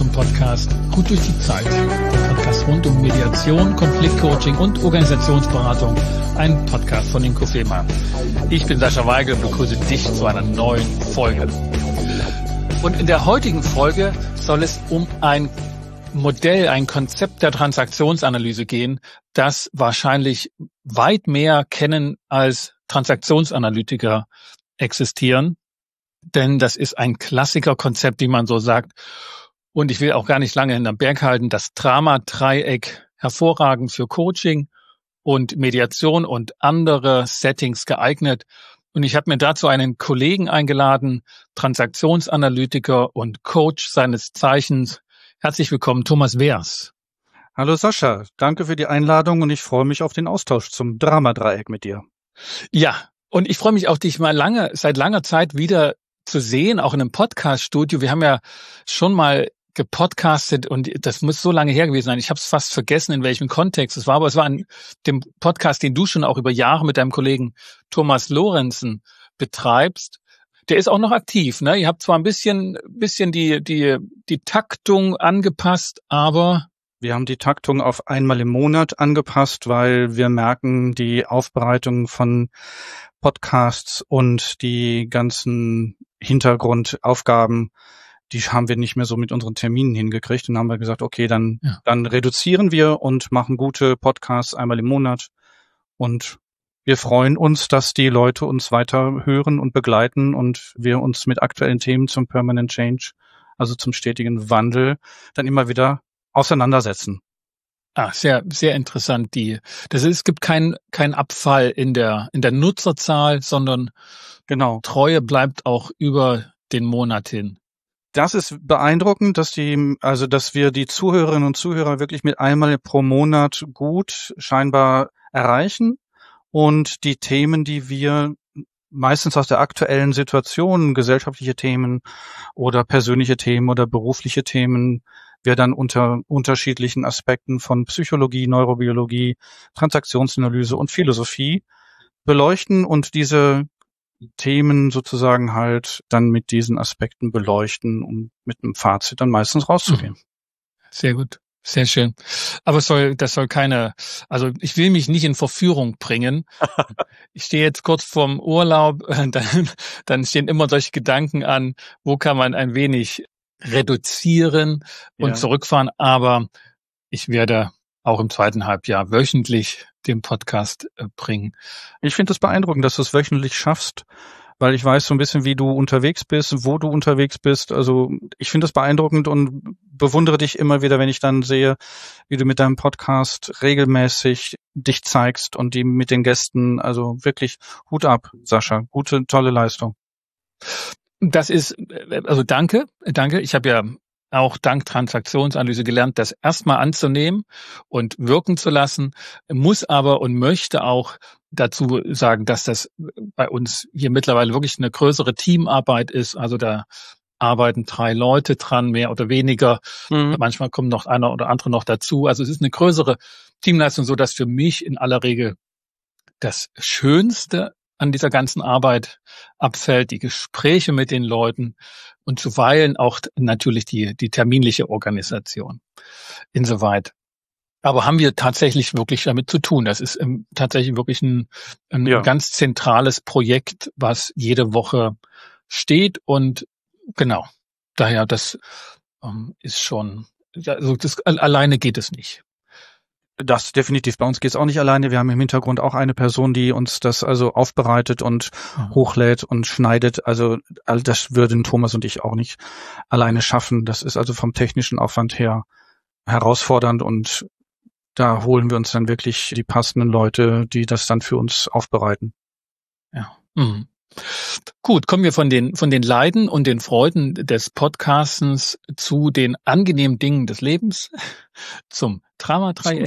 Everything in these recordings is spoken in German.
zum Podcast Gut durch die Zeit. Der Podcast rund um Mediation, Konfliktcoaching und Organisationsberatung. Ein Podcast von Inkofema. Ich bin Sascha Weigel und begrüße dich zu einer neuen Folge. Und in der heutigen Folge soll es um ein Modell, ein Konzept der Transaktionsanalyse gehen, das wahrscheinlich weit mehr kennen als Transaktionsanalytiker existieren. Denn das ist ein Klassikerkonzept, wie man so sagt. Und ich will auch gar nicht lange hinterm Berg halten. Das Drama-Dreieck, hervorragend für Coaching und Mediation und andere Settings geeignet. Und ich habe mir dazu einen Kollegen eingeladen, Transaktionsanalytiker und Coach seines Zeichens. Herzlich willkommen, Thomas Wehrs. Hallo Sascha, danke für die Einladung und ich freue mich auf den Austausch zum Drama-Dreieck mit dir. Ja, und ich freue mich auch, dich mal seit langer Zeit wieder zu sehen, auch in einem Podcast-Studio. Wir haben ja schon mal gepodcastet und das muss so lange her gewesen sein. Ich habe es fast vergessen, in welchem Kontext es war, aber es war an dem Podcast, den du schon auch über Jahre mit deinem Kollegen Thomas Lorenzen betreibst. Der ist auch noch aktiv, ne? Ihr habt zwar ein bisschen die Taktung angepasst, aber wir haben die Taktung auf einmal im Monat angepasst, weil wir merken, die Aufbereitung von Podcasts und die ganzen Hintergrundaufgaben, die haben wir nicht mehr so mit unseren Terminen hingekriegt. Und dann haben wir gesagt, okay, dann reduzieren wir und machen gute Podcasts einmal im Monat. Und wir freuen uns, dass die Leute uns weiter hören und begleiten und wir uns mit aktuellen Themen zum Permanent Change, also zum stetigen Wandel, dann immer wieder auseinandersetzen. Sehr, sehr interessant. Es gibt keinen Abfall in der Nutzerzahl, sondern Treue bleibt auch über den Monat hin. Das ist beeindruckend, dass wir die Zuhörerinnen und Zuhörer wirklich mit einmal pro Monat gut scheinbar erreichen und die Themen, die wir meistens aus der aktuellen Situation, gesellschaftliche Themen oder persönliche Themen oder berufliche Themen, wir dann unter unterschiedlichen Aspekten von Psychologie, Neurobiologie, Transaktionsanalyse und Philosophie beleuchten und diese Themen sozusagen halt dann mit diesen Aspekten beleuchten, um mit einem Fazit dann meistens rauszugehen. Sehr gut. Sehr schön. Aber ich will mich nicht in Verführung bringen. Ich stehe jetzt kurz vorm Urlaub, dann stehen immer solche Gedanken an, wo kann man ein wenig reduzieren und zurückfahren. Aber ich werde auch im zweiten Halbjahr wöchentlich den Podcast bringen. Ich finde es beeindruckend, dass du es wöchentlich schaffst, weil ich weiß so ein bisschen, wie du unterwegs bist, wo du unterwegs bist. Also ich finde es beeindruckend und bewundere dich immer wieder, wenn ich dann sehe, wie du mit deinem Podcast regelmäßig dich zeigst und die mit den Gästen. Also wirklich Hut ab, Sascha. Gute, tolle Leistung. Das ist, also danke. Ich habe ja auch dank Transaktionsanalyse gelernt, das erstmal anzunehmen und wirken zu lassen, muss aber und möchte auch dazu sagen, dass das bei uns hier mittlerweile wirklich eine größere Teamarbeit ist. Also da arbeiten 3 Leute dran, mehr oder weniger. Manchmal kommen noch einer oder andere noch dazu. Also es ist eine größere Teamleistung, so dass für mich in aller Regel das Schönste an dieser ganzen Arbeit abfällt, die Gespräche mit den Leuten und zuweilen auch natürlich die terminliche Organisation. Insoweit. Aber haben wir tatsächlich wirklich damit zu tun. Das ist tatsächlich wirklich ein ganz zentrales Projekt, was jede Woche steht und genau. Daher, das ist schon, also das alleine geht es nicht. Das definitiv. Bei uns geht's auch nicht alleine. Wir haben im Hintergrund auch eine Person, die uns das also aufbereitet und hochlädt und schneidet. Also all das würden Thomas und ich auch nicht alleine schaffen. Das ist also vom technischen Aufwand her herausfordernd und da holen wir uns dann wirklich die passenden Leute, die das dann für uns aufbereiten. Ja. Mhm. Gut, kommen wir von den Leiden und den Freuden des Podcastens zu den angenehmen Dingen des Lebens, zum Drama-Dreieck.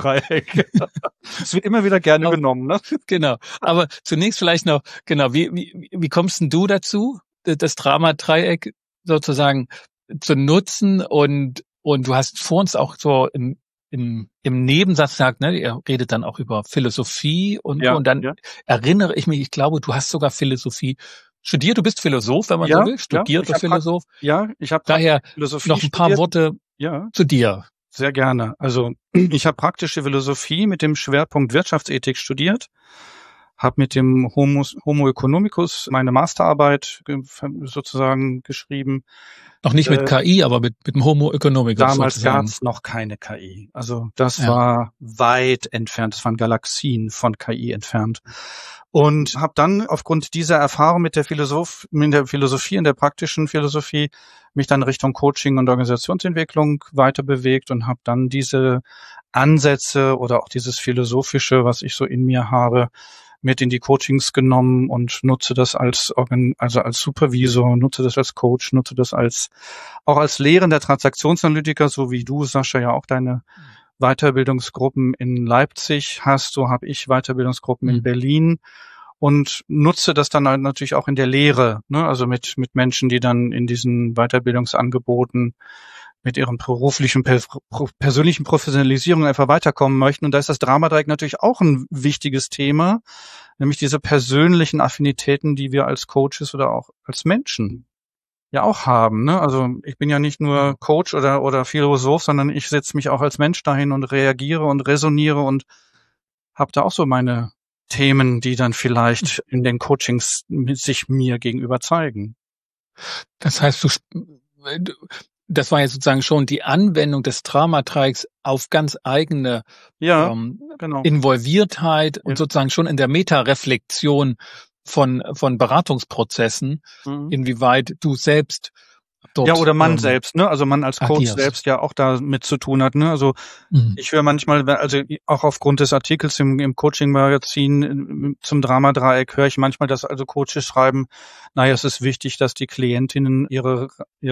Es wird immer wieder gerne genommen, ne? Genau. Aber zunächst vielleicht noch, wie kommst denn du dazu, das Drama-Dreieck sozusagen zu nutzen und du hast vor uns auch so im Nebensatz sagt, ne, er redet dann auch über Philosophie und dann erinnere ich mich, ich glaube, du hast sogar Philosophie studiert, du bist Philosoph, wenn man so Ja, will, ja, studierter Philosoph. ich habe Daher Philosophie noch ein paar studiert. Worte Ja, zu dir. sehr gerne. Also ich habe praktische Philosophie mit dem Schwerpunkt Wirtschaftsethik studiert, habe mit dem Homo economicus meine Masterarbeit sozusagen geschrieben. Noch nicht mit KI, aber mit dem Homo economicus Damals sozusagen. gab's noch keine KI. Also das Ja. war weit entfernt. Das waren Galaxien von KI entfernt. Und habe dann aufgrund dieser Erfahrung mit der Philosophie, in der praktischen Philosophie, mich dann Richtung Coaching und Organisationsentwicklung weiter bewegt und habe dann diese Ansätze oder auch dieses Philosophische, was ich so in mir habe, mit in die Coachings genommen und nutze das als Supervisor, nutze das als Coach, nutze das auch als lehrender Transaktionsanalytiker, so wie du, Sascha, ja auch deine Weiterbildungsgruppen in Leipzig hast, so habe ich Weiterbildungsgruppen in Berlin und nutze das dann halt natürlich auch in der Lehre, ne? Also mit Menschen, die dann in diesen Weiterbildungsangeboten mit ihren beruflichen, persönlichen Professionalisierung einfach weiterkommen möchten. Und da ist das Dramadreieck natürlich auch ein wichtiges Thema, nämlich diese persönlichen Affinitäten, die wir als Coaches oder auch als Menschen ja auch haben, ne? Also ich bin ja nicht nur Coach oder Philosoph, sondern ich setze mich auch als Mensch dahin und reagiere und resoniere und habe da auch so meine Themen, die dann vielleicht in den Coachings sich mir gegenüber zeigen. Das heißt, das war jetzt sozusagen schon die Anwendung des Dramadreiecks auf ganz eigene Genau. Involviertheit und sozusagen schon in der Metareflexion von Beratungsprozessen, inwieweit du selbst dort, ja, oder man selbst, ne? Also man als Coach agierst. selbst ja auch da mit zu tun hat, ne? Also ich höre manchmal, also auch aufgrund des Artikels im Coaching-Magazin zum Dramadreieck höre ich manchmal, dass also Coaches schreiben, naja, es ist wichtig, dass die Klientinnen ihre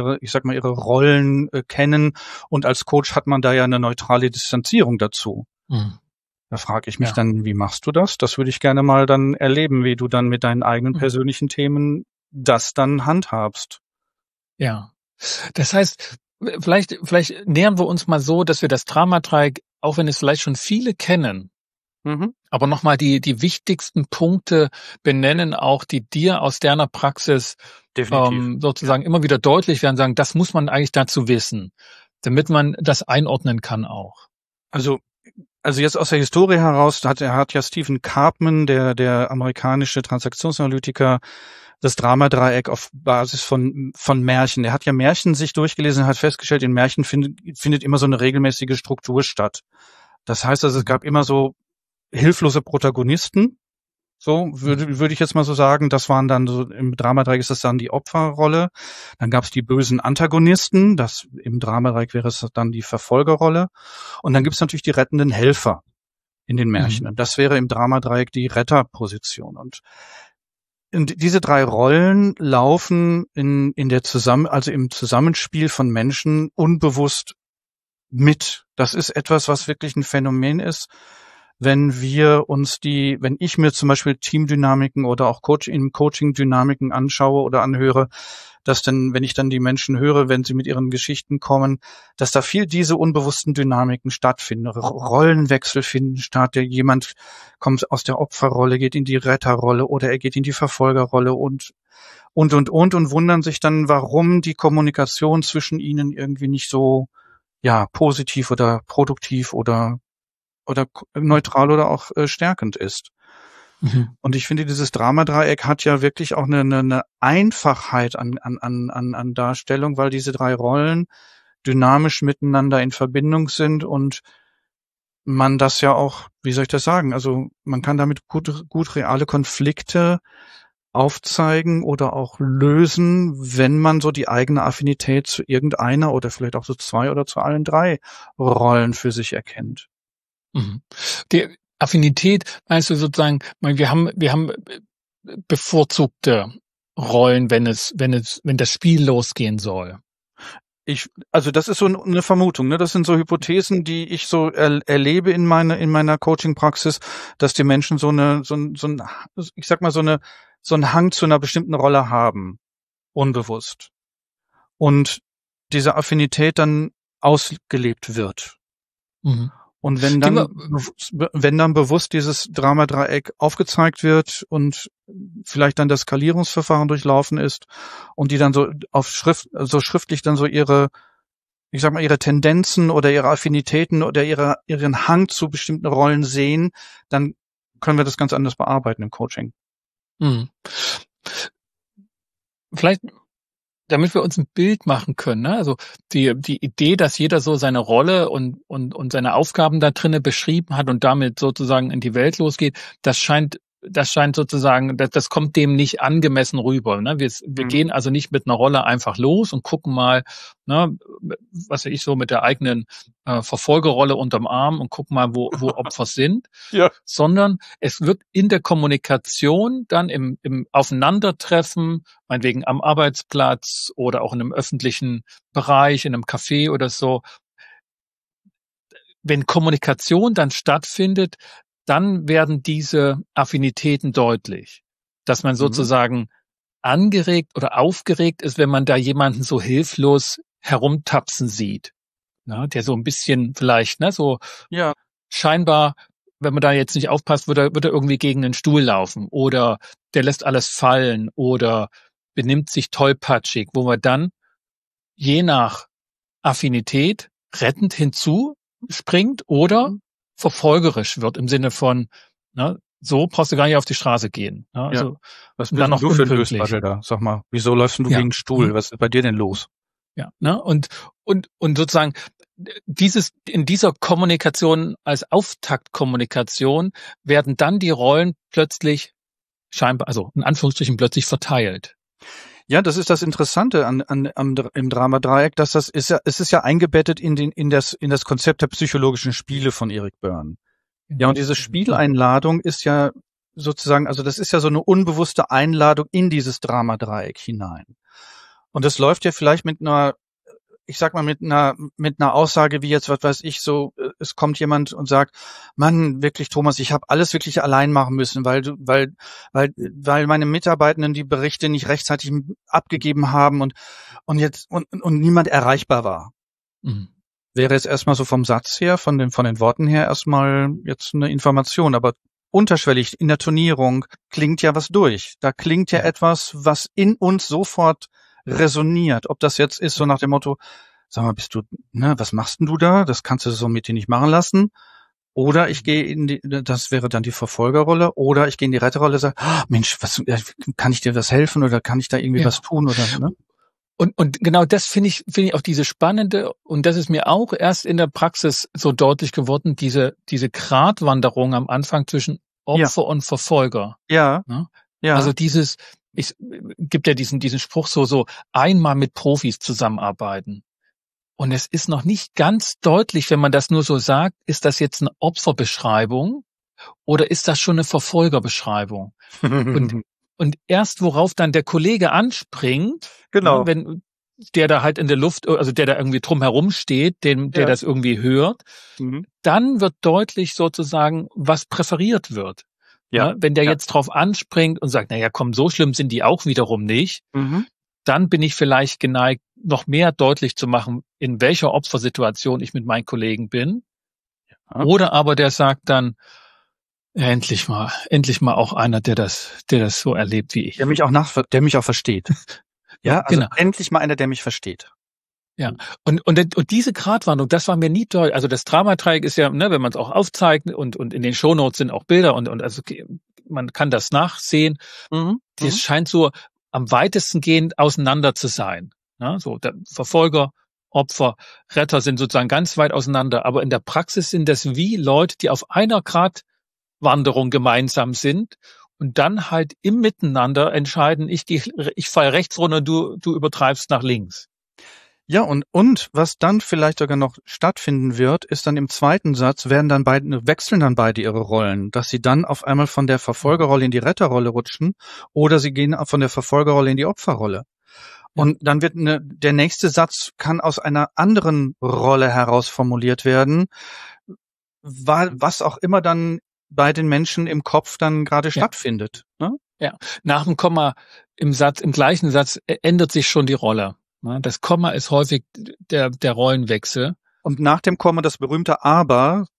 Rollen kennen und als Coach hat man da ja eine neutrale Distanzierung dazu. Da frage ich mich dann, wie machst du das? Das würde ich gerne mal dann erleben, wie du dann mit deinen eigenen persönlichen Themen das dann handhabst. Ja. Das heißt, vielleicht nähern wir uns mal so, dass wir das Dramadreieck, auch wenn es vielleicht schon viele kennen, aber nochmal die wichtigsten Punkte benennen, auch die dir aus deiner Praxis sozusagen immer wieder deutlich werden, sagen, das muss man eigentlich dazu wissen, damit man das einordnen kann auch. Also jetzt aus der Historie heraus hat ja Stephen Karpman, der amerikanische Transaktionsanalytiker, das Dramadreieck auf Basis von Märchen. Er hat ja Märchen sich durchgelesen und hat festgestellt, in Märchen findet immer so eine regelmäßige Struktur statt. Das heißt also, es gab immer so hilflose Protagonisten. So würde ich jetzt mal so sagen, das waren dann so, im Dramadreieck ist das dann die Opferrolle. Dann gab es die bösen Antagonisten, das im Dramadreieck wäre es dann die Verfolgerrolle. Und dann gibt es natürlich die rettenden Helfer in den Märchen. Und das wäre im Dramadreieck die Retterposition. Und diese drei Rollen laufen im Zusammenspiel von Menschen unbewusst mit. Das ist etwas, was wirklich ein Phänomen ist. Wenn ich mir zum Beispiel Teamdynamiken oder auch Coaching-Dynamiken anschaue oder anhöre, dass dann, wenn ich dann die Menschen höre, wenn sie mit ihren Geschichten kommen, dass da viel diese unbewussten Dynamiken stattfinden, Rollenwechsel finden statt, jemand kommt aus der Opferrolle, geht in die Retterrolle oder er geht in die Verfolgerrolle und wundern sich dann, warum die Kommunikation zwischen ihnen irgendwie nicht so, positiv oder produktiv oder neutral oder auch stärkend ist. Und ich finde, dieses Dramadreieck hat ja wirklich auch eine Einfachheit an Darstellung, weil diese drei Rollen dynamisch miteinander in Verbindung sind und man das ja auch, wie soll ich das sagen? Also man kann damit gut reale Konflikte aufzeigen oder auch lösen, wenn man so die eigene Affinität zu irgendeiner oder vielleicht auch zu zwei oder zu allen drei Rollen für sich erkennt. Die Affinität, meinst du sozusagen, wir haben bevorzugte Rollen, wenn das Spiel losgehen soll? Also das ist so eine Vermutung, ne? Das sind so Hypothesen, die ich so erlebe in meiner Coaching-Praxis, dass die Menschen so einen Hang zu einer bestimmten Rolle haben, unbewusst. Und diese Affinität dann ausgelebt wird. Und wenn dann bewusst dieses Dramadreieck aufgezeigt wird und vielleicht dann das Skalierungsverfahren durchlaufen ist und die dann so schriftlich dann so ihre Tendenzen oder ihre Affinitäten oder ihren Hang zu bestimmten Rollen sehen, dann können wir das ganz anders bearbeiten im Coaching. Mhm. Vielleicht, damit wir uns ein Bild machen können, ne? Also die Idee, dass jeder so seine Rolle und seine Aufgaben da drinnen beschrieben hat und damit sozusagen in die Welt losgeht, das scheint sozusagen, das kommt dem nicht angemessen rüber. Ne? Wir gehen also nicht mit einer Rolle einfach los und gucken mal, ne, was weiß ich, so mit der eigenen Verfolgerrolle unterm Arm und gucken mal, wo Opfer sind, ja. Sondern es wird in der Kommunikation dann im Aufeinandertreffen, meinetwegen am Arbeitsplatz oder auch in einem öffentlichen Bereich, in einem Café oder so, wenn Kommunikation dann stattfindet, dann werden diese Affinitäten deutlich, dass man sozusagen angeregt oder aufgeregt ist, wenn man da jemanden so hilflos herumtapsen sieht, ne, der so ein bisschen vielleicht, ne, so scheinbar, wenn man da jetzt nicht aufpasst, wird er irgendwie gegen einen Stuhl laufen oder der lässt alles fallen oder benimmt sich tollpatschig, wo man dann je nach Affinität rettend hinzuspringt oder verfolgerisch wird im Sinne von, ne, so brauchst du gar nicht auf die Straße gehen. Ne? Also, ja. Was bist du für ein Lösbattel da? Sag mal, wieso läufst du gegen den Stuhl? Was ist bei dir denn los? Ja, ne? Und sozusagen in dieser Kommunikation als Auftaktkommunikation werden dann die Rollen plötzlich scheinbar, also in Anführungsstrichen plötzlich verteilt. Ja, das ist das Interessante im Dramadreieck, dass es ist ja eingebettet in das Konzept der psychologischen Spiele von Eric Berne. Ja, und diese Spieleinladung ist ja sozusagen, also das ist ja so eine unbewusste Einladung in dieses Dramadreieck hinein. Und das läuft ja vielleicht mit einer Aussage wie jetzt, was weiß ich, so, es kommt jemand und sagt, Mann, wirklich, Thomas, ich habe alles wirklich allein machen müssen, weil meine Mitarbeitenden die Berichte nicht rechtzeitig abgegeben haben und niemand erreichbar war. Mhm. Wäre jetzt erstmal so vom Satz her, von den Worten her erstmal jetzt eine Information, aber unterschwellig in der Turnierung klingt ja was durch. Da klingt ja etwas, was in uns sofort resoniert. Ob das jetzt ist so nach dem Motto, sag mal, was machst denn du da? Das kannst du so mit dir nicht machen lassen. Oder ich gehe das wäre dann die Verfolgerrolle, oder ich gehe in die Retterrolle und sage, Mensch, kann ich dir was helfen oder kann ich da irgendwie was tun oder, ne? Und genau das finde ich auch diese spannende, und das ist mir auch erst in der Praxis so deutlich geworden, diese Gratwanderung am Anfang zwischen Opfer und Verfolger. Ja. Ne? Ja. Also gibt ja diesen Spruch so einmal mit Profis zusammenarbeiten. Und es ist noch nicht ganz deutlich, wenn man das nur so sagt, ist das jetzt eine Opferbeschreibung oder ist das schon eine Verfolgerbeschreibung? Und erst worauf dann der Kollege anspringt, genau, ne, wenn der da halt in der Luft, also der da irgendwie drumherum steht, der das irgendwie hört, dann wird deutlich sozusagen, was präferiert wird. Ja. Ne? Wenn der jetzt drauf anspringt und sagt, naja, komm, so schlimm sind die auch wiederum nicht, dann bin ich vielleicht geneigt, noch mehr deutlich zu machen, in welcher Opfersituation ich mit meinen Kollegen bin. Ja. Oder aber der sagt dann, endlich mal auch einer, der das so erlebt wie ich. Der mich auch versteht. Ja, also genau. Endlich mal einer, der mich versteht. Ja, und diese Gratwanderung, das war mir nie deutlich. Also das Dramadreieck ist ja, ne, wenn man es auch aufzeigt und in den Shownotes sind auch Bilder und also man kann das nachsehen. Das scheint so am weitesten gehend auseinander zu sein. Ja, so der Verfolger, Opfer, Retter sind sozusagen ganz weit auseinander, aber in der Praxis sind das wie Leute, die auf einer Gratwanderung gemeinsam sind und dann halt im Miteinander entscheiden, ich falle rechts runter, du übertreibst nach links. Ja, und was dann vielleicht sogar noch stattfinden wird, ist dann im zweiten Satz, wechseln dann beide ihre Rollen, dass sie dann auf einmal von der Verfolgerrolle in die Retterrolle rutschen oder sie gehen von der Verfolgerrolle in die Opferrolle. Und dann wird der nächste Satz kann aus einer anderen Rolle heraus formuliert werden, was auch immer dann bei den Menschen im Kopf dann gerade stattfindet. Ne? Ja, nach dem Komma im gleichen Satz ändert sich schon die Rolle. Das Komma ist häufig der Rollenwechsel. Und nach dem Komma das berühmte Aber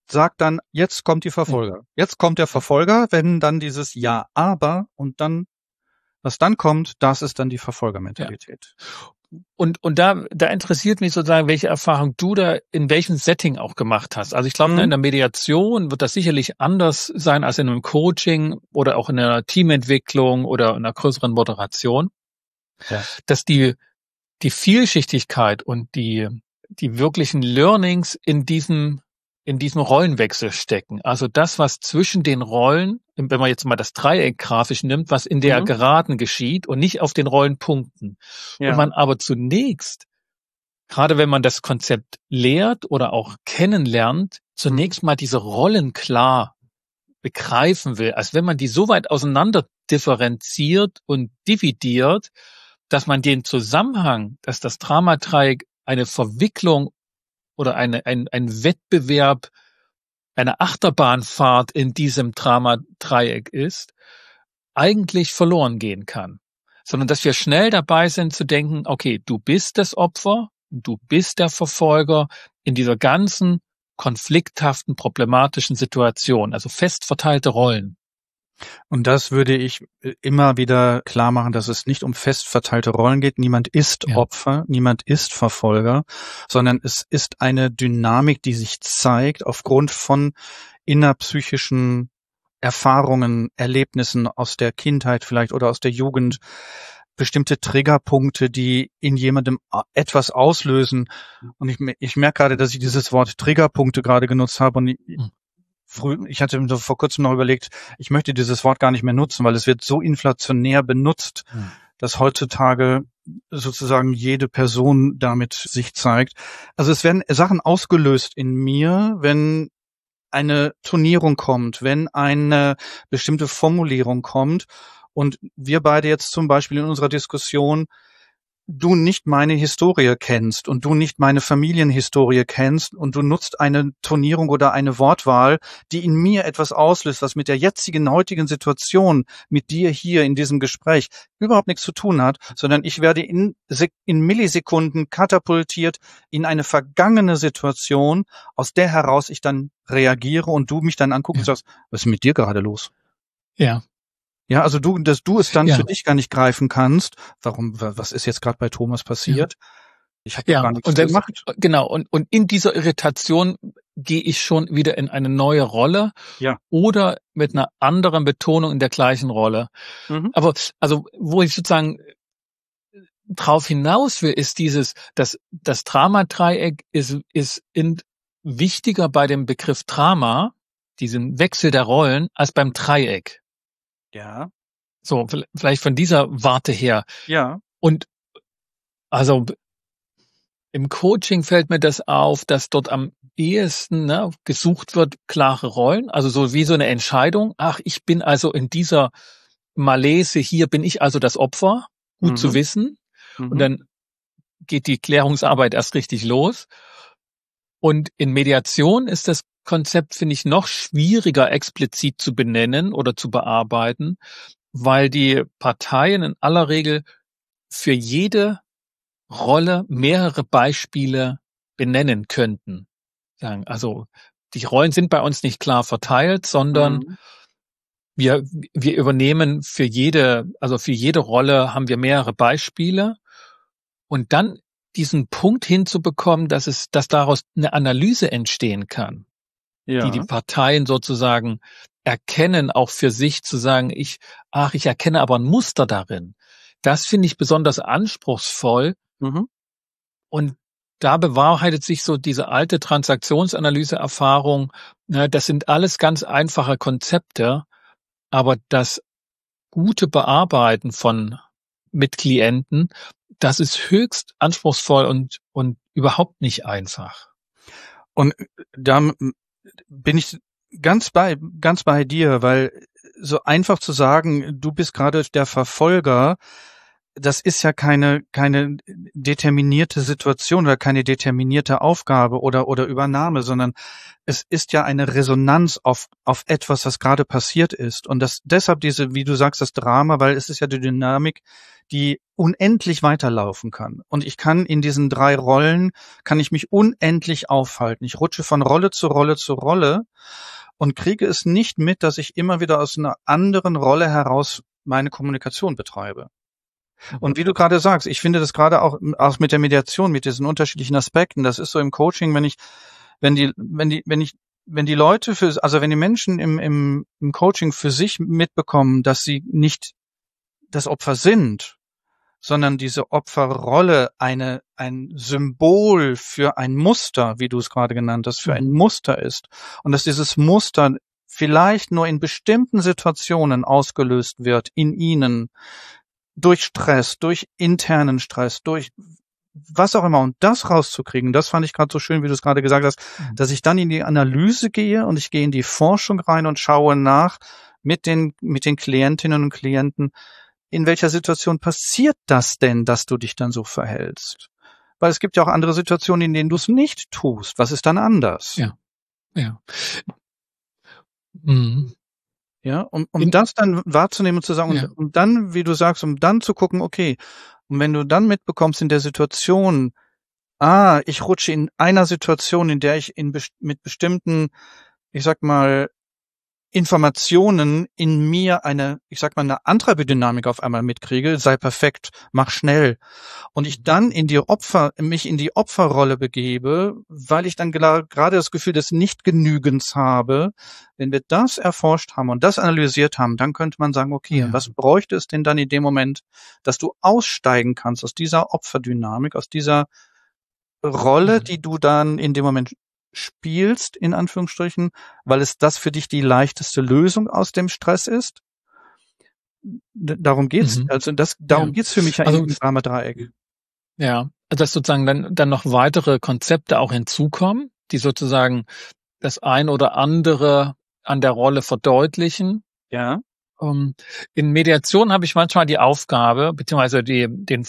sagt dann, jetzt kommt die Verfolger. Jetzt kommt der Verfolger, wenn dann dieses Ja, aber und dann, was dann kommt, das ist dann die Verfolgermentalität. Ja. Und da interessiert mich sozusagen, welche Erfahrung du da in welchem Setting auch gemacht hast. Also ich glaube, in der Mediation wird das sicherlich anders sein als in einem Coaching oder auch in einer Teamentwicklung oder in einer größeren Moderation. Ja. Dass die Vielschichtigkeit und die wirklichen Learnings in diesem Rollenwechsel stecken. Also das, was zwischen den Rollen, wenn man jetzt mal das Dreieck grafisch nimmt, was in der Geraden geschieht und nicht auf den Rollenpunkten. Ja. Und man aber zunächst, gerade wenn man das Konzept lehrt oder auch kennenlernt, zunächst mal diese Rollen klar begreifen will, als wenn man die so weit auseinander differenziert und dividiert, dass man den Zusammenhang, dass das Dramadreieck eine Verwicklung oder ein Wettbewerb, eine Achterbahnfahrt in diesem Dramadreieck ist, eigentlich verloren gehen kann. Sondern dass wir schnell dabei sind zu denken, okay, du bist das Opfer, du bist der Verfolger in dieser ganzen konflikthaften, problematischen Situation, also fest verteilte Rollen. Und das würde ich immer wieder klar machen, dass es nicht um fest verteilte Rollen geht. Niemand ist Opfer, niemand ist Verfolger, sondern es ist eine Dynamik, die sich zeigt aufgrund von innerpsychischen Erfahrungen, Erlebnissen aus der Kindheit vielleicht oder aus der Jugend, bestimmte Triggerpunkte, die in jemandem etwas auslösen. Und ich merke gerade, dass ich dieses Wort Triggerpunkte gerade genutzt habe und ich hatte mir vor kurzem noch überlegt, ich möchte dieses Wort gar nicht mehr nutzen, weil es wird so inflationär benutzt, dass heutzutage sozusagen jede Person damit sich zeigt. Also es werden Sachen ausgelöst in mir, wenn eine Turnierung kommt, wenn eine bestimmte Formulierung kommt und wir beide jetzt zum Beispiel in unserer Diskussion du nicht meine Historie kennst und du nicht meine Familienhistorie kennst und du nutzt eine Turnierung oder eine Wortwahl, die in mir etwas auslöst, was mit der heutigen Situation, mit dir hier in diesem Gespräch überhaupt nichts zu tun hat, sondern ich werde in Millisekunden katapultiert in eine vergangene Situation, aus der heraus ich dann reagiere und du mich dann anguckst und sagst, was ist mit dir gerade los? Ja. Ja, also dass du es dann für dich gar nicht greifen kannst. Was ist jetzt gerade bei Thomas passiert? Ich habe gar nichts gemacht. Genau, und in dieser Irritation gehe ich schon wieder in eine neue Rolle oder mit einer anderen Betonung in der gleichen Rolle. Aber also wo ich sozusagen drauf hinaus will, ist das Dramadreieck ist wichtiger bei dem Begriff Drama, diesen Wechsel der Rollen, als beim Dreieck. Ja. So, vielleicht von dieser Warte her. Ja. Und also im Coaching fällt mir das auf, dass dort am ehesten gesucht wird, klare Rollen, also so wie so eine Entscheidung. Ach, ich bin also in dieser Malaise, hier bin ich also das Opfer, gut zu wissen. Und dann geht die Klärungsarbeit erst richtig los. Und in Mediation ist das Konzept, finde ich, noch schwieriger explizit zu benennen oder zu bearbeiten, weil die Parteien in aller Regel für jede Rolle mehrere Beispiele benennen könnten. Also die Rollen sind bei uns nicht klar verteilt, sondern wir übernehmen für jede Rolle haben wir mehrere Beispiele und dann diesen Punkt hinzubekommen, dass daraus eine Analyse entstehen kann. Die Parteien sozusagen erkennen, auch für sich zu sagen, ich erkenne aber ein Muster darin. Das finde ich besonders anspruchsvoll. Und da bewahrheitet sich so diese alte Transaktionsanalyse-Erfahrung. Das sind alles ganz einfache Konzepte, aber das gute Bearbeiten mit Klienten, das ist höchst anspruchsvoll und überhaupt nicht einfach. Und da bin ich ganz bei dir, weil so einfach zu sagen, du bist gerade der Verfolger, das ist ja keine determinierte Situation oder keine determinierte Aufgabe oder Übernahme, sondern es ist ja eine Resonanz auf etwas, was gerade passiert ist. Und deshalb wie du sagst, das Drama, weil es ist ja die Dynamik, die unendlich weiterlaufen kann. Und ich kann in diesen 3 Rollen, kann ich mich unendlich aufhalten. Ich rutsche von Rolle zu Rolle zu Rolle und kriege es nicht mit, dass ich immer wieder aus einer anderen Rolle heraus meine Kommunikation betreibe. Und wie du gerade sagst, ich finde das gerade auch mit der Mediation, mit diesen unterschiedlichen Aspekten, das ist so im Coaching, wenn die Leute wenn die Menschen im Coaching für sich mitbekommen, dass sie nicht das Opfer sind, sondern diese Opferrolle ein Symbol für ein Muster, wie du es gerade genannt hast, für ein Muster ist. Und dass dieses Muster vielleicht nur in bestimmten Situationen ausgelöst wird, in ihnen, durch Stress, durch internen Stress, durch was auch immer. Und das rauszukriegen, das fand ich gerade so schön, wie du es gerade gesagt hast, dass ich dann in die Analyse gehe und ich gehe in die Forschung rein und schaue nach mit den Klientinnen und Klienten, in welcher Situation passiert das denn, dass du dich dann so verhältst? Weil es gibt ja auch andere Situationen, in denen du es nicht tust. Was ist dann anders? Ja. Mhm. Ja, um das dann wahrzunehmen und zu sagen, und dann, wie du sagst, um dann zu gucken, okay, und wenn du dann mitbekommst in der Situation, ich rutsche in einer Situation, in der ich mit bestimmten, ich sag mal, Informationen in mir eine Antreiberdynamik auf einmal mitkriege, sei perfekt, mach schnell. Und ich dann mich in die Opferrolle begebe, weil ich dann gerade das Gefühl des Nichtgenügens habe. Wenn wir das erforscht haben und das analysiert haben, dann könnte man sagen, okay, was bräuchte es denn dann in dem Moment, dass du aussteigen kannst aus dieser Opferdynamik, aus dieser Rolle, die du dann in dem Moment spielst, in Anführungsstrichen, weil es das für dich die leichteste Lösung aus dem Stress ist? Darum geht's, darum geht's für mich im Dramadreieck. Ja, dass sozusagen dann noch weitere Konzepte auch hinzukommen, die sozusagen das ein oder andere an der Rolle verdeutlichen. Ja. In Mediation habe ich manchmal die Aufgabe, beziehungsweise den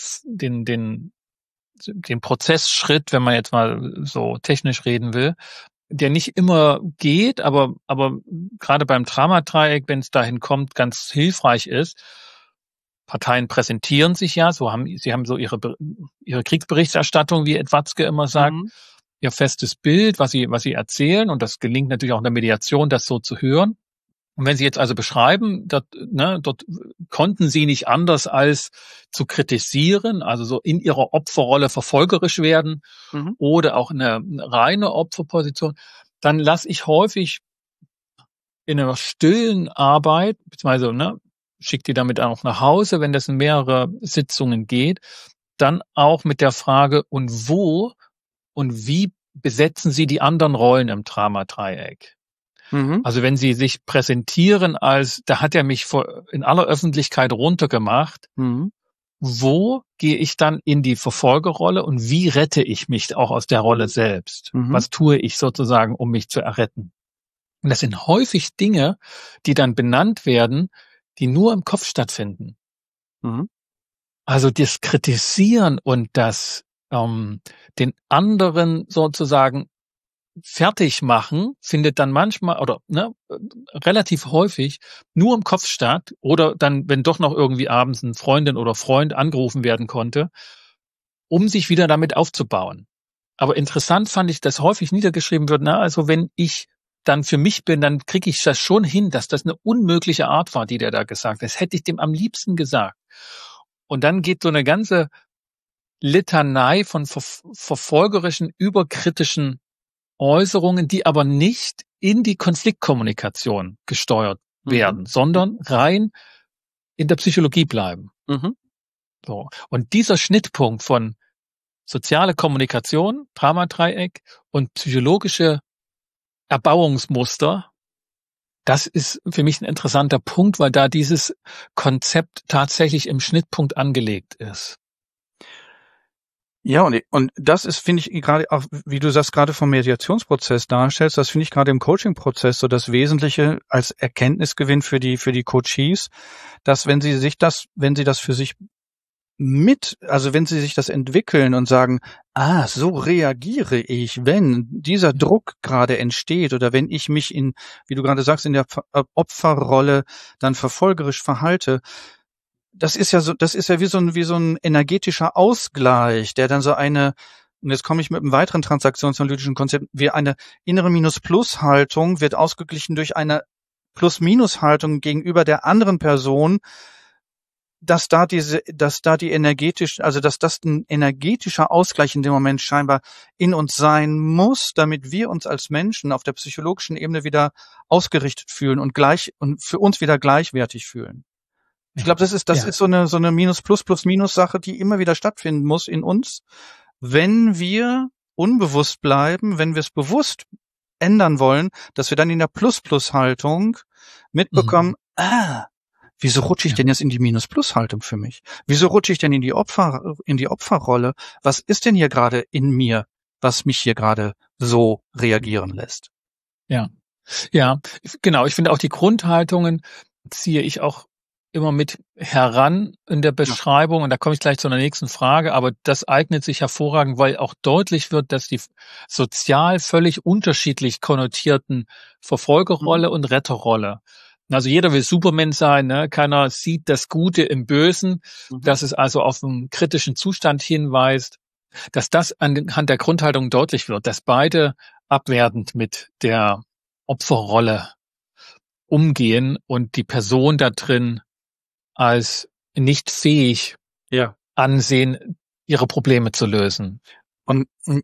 Prozessschritt, wenn man jetzt mal so technisch reden will, der nicht immer geht, aber gerade beim Dramadreieck, wenn es dahin kommt, ganz hilfreich ist. Parteien präsentieren sich ja, sie haben so ihre Kriegsberichterstattung, wie Ed Watzke immer sagt, ihr festes Bild, was sie erzählen, und das gelingt natürlich auch in der Mediation, das so zu hören. Und wenn Sie jetzt also beschreiben, dort konnten Sie nicht anders als zu kritisieren, also so in Ihrer Opferrolle verfolgerisch werden oder auch eine reine Opferposition, dann lasse ich häufig in einer stillen Arbeit, beziehungsweise schicke die damit auch nach Hause, wenn das in mehrere Sitzungen geht, dann auch mit der Frage, und wo und wie besetzen Sie die anderen Rollen im Dramadreieck? Also wenn Sie sich präsentieren als, da hat er mich in aller Öffentlichkeit runtergemacht, wo gehe ich dann in die Verfolgerrolle und wie rette ich mich auch aus der Rolle selbst? Was tue ich sozusagen, um mich zu erretten? Und das sind häufig Dinge, die dann benannt werden, die nur im Kopf stattfinden. Also das Kritisieren und das den anderen sozusagen fertig machen findet dann manchmal oder relativ häufig nur im Kopf statt, oder dann, wenn doch noch irgendwie abends eine Freundin oder Freund angerufen werden konnte, um sich wieder damit aufzubauen. Aber interessant fand ich, dass häufig niedergeschrieben wird, also wenn ich dann für mich bin, dann kriege ich das schon hin, dass das eine unmögliche Art war, die der da gesagt hat. Das hätte ich dem am liebsten gesagt. Und dann geht so eine ganze Litanei von verfolgerischen, überkritischen Äußerungen, die aber nicht in die Konfliktkommunikation gesteuert werden, sondern rein in der Psychologie bleiben. So. Und dieser Schnittpunkt von soziale Kommunikation, Dramadreieck, und psychologische Erbauungsmuster, das ist für mich ein interessanter Punkt, weil da dieses Konzept tatsächlich im Schnittpunkt angelegt ist. Ja, und das ist, finde ich, gerade auch, wie du das gerade vom Mediationsprozess darstellst, das finde ich gerade im Coaching-Prozess so das Wesentliche als Erkenntnisgewinn für die Coaches, dass wenn sie das für sich also wenn Sie sich das entwickeln und sagen, so reagiere ich, wenn dieser Druck gerade entsteht oder wenn ich mich wie du gerade sagst, in der Opferrolle dann verfolgerisch verhalte, das ist ja wie so ein energetischer Ausgleich, der dann und jetzt komme ich mit einem weiteren transaktionsanalytischen Konzept, wie eine innere Minus-Plus-Haltung wird ausgeglichen durch eine Plus-Minus-Haltung gegenüber der anderen Person, dass das ein energetischer Ausgleich in dem Moment scheinbar in uns sein muss, damit wir uns als Menschen auf der psychologischen Ebene wieder ausgerichtet fühlen und für uns wieder gleichwertig fühlen. Ich glaube, das ist so eine Minus-Plus-Plus-Minus-Sache, die immer wieder stattfinden muss in uns, wenn wir unbewusst bleiben, wenn wir es bewusst ändern wollen, dass wir dann in der Plus-Plus-Haltung mitbekommen, wieso rutsche ich denn jetzt in die Minus-Plus-Haltung für mich? Wieso rutsche ich denn in die Opferrolle? Was ist denn hier gerade in mir, was mich hier gerade so reagieren lässt? Ja, genau. Ich finde auch die Grundhaltungen ziehe ich auch immer mit heran in der Beschreibung. Und da komme ich gleich zu einer nächsten Frage. Aber das eignet sich hervorragend, weil auch deutlich wird, dass die sozial völlig unterschiedlich konnotierten Verfolgerrolle und Retterrolle. Also jeder will Superman sein, ne? Keiner sieht das Gute im Bösen, dass es also auf einen kritischen Zustand hinweist, dass das anhand der Grundhaltung deutlich wird, dass beide abwertend mit der Opferrolle umgehen und die Person da drin als nicht fähig ansehen, ihre Probleme zu lösen. Und